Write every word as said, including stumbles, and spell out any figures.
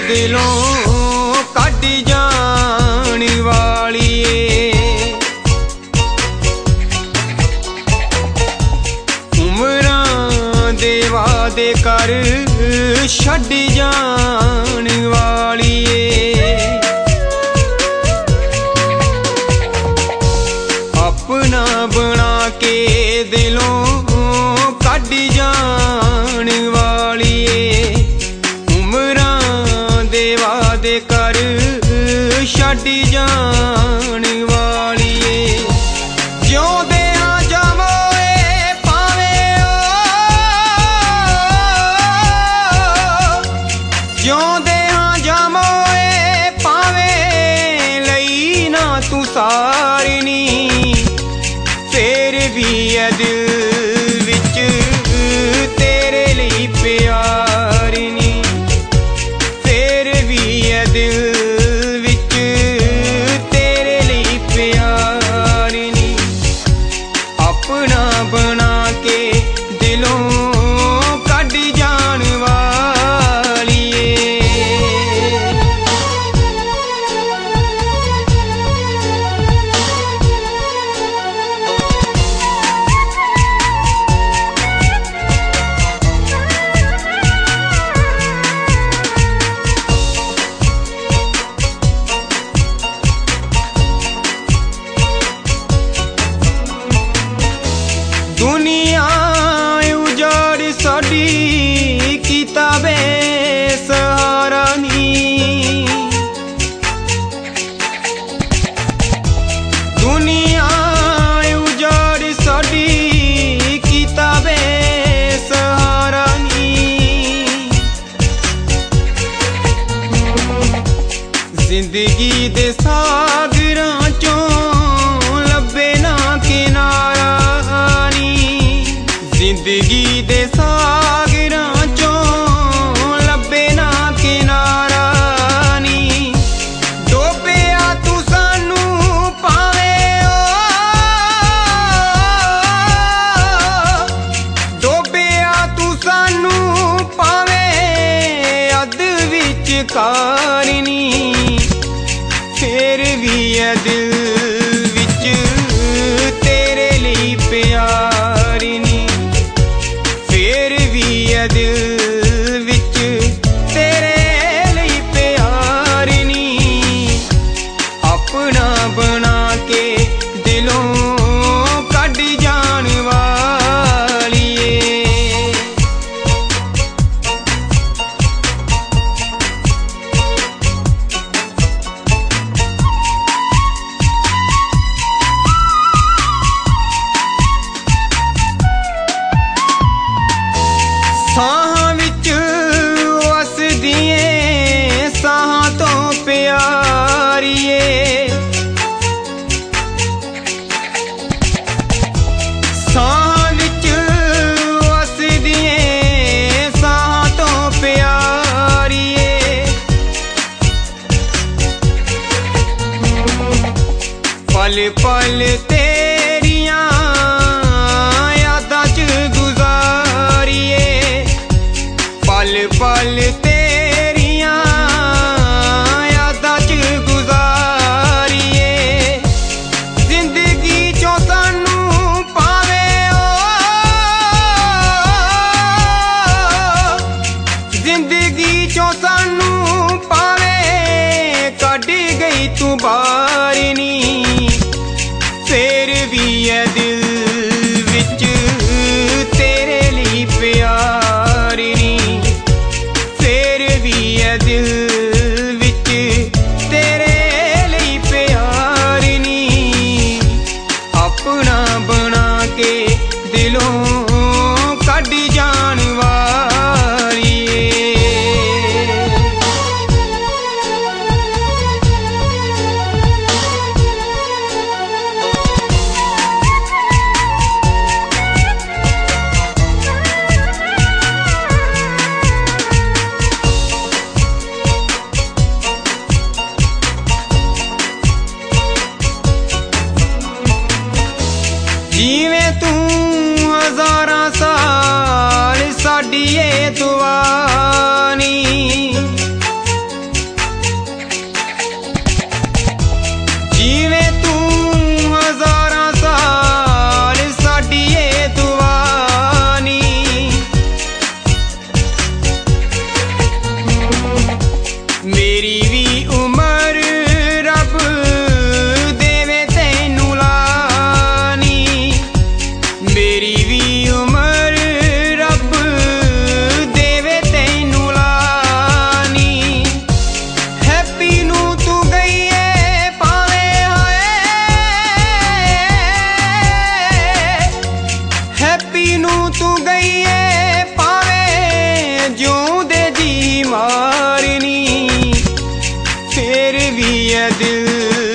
दिलों कट जान वालिए। उमरां दे वादे कर छड्ड जान वालिए। अपना बना के दिलों कट जान वालिए। उमरां दे वादे कर छड्ड जान वालिए। जिउंदे हां जामोए पावें ओ, जिउंदे हां जामोए पावें लई ना तू सारनी। फिर भी है दिल विच तेरे लिए प्यार नी। फिर भी है दिल विच तेरे लिए प्यार नी। अपना बना के दिलों कट जान वालिए। दुनिया उजाड़ साडी किताबे सहारा नी। दुनिया उजाड़ साडी किताबे सहारा नी। जिंदगी दे सागरां चों लब्बे ना किनारा। जिंदगी दे सागरां चों लब्बे ना किनारा नी। डोबिया तू सानू पावें ओ, डोबिया तू सानू पावें अध विच कारनी। फिर भी है दिल विच तेरे लिए प्यार नी। फिर भी है दिल विच तेरे लिए प्यार नी। अपना बना के दिलों कट जान वालिए। साहां विच वसदिए साहां तो प्यारिए। साहां विच वसदिए साहां तो प्यारिए। पल पल तेरियां यादां च गुजारिए। पल पल तेरियां यादां च गुजारिए। जिंदगी चों सानू पावें ओ, जिंदगी चों सानू पावें कढ गई तू बाहर नी। फिर भी है दिल विच तेरे लिए प्यार नी। फिर भी है दिल विच तेरे लिए प्यार नी। अपना बना के दिलों कट जान वालिए। जिवें तू हजारां साल साडी ए दुआ नी। भी है दिल।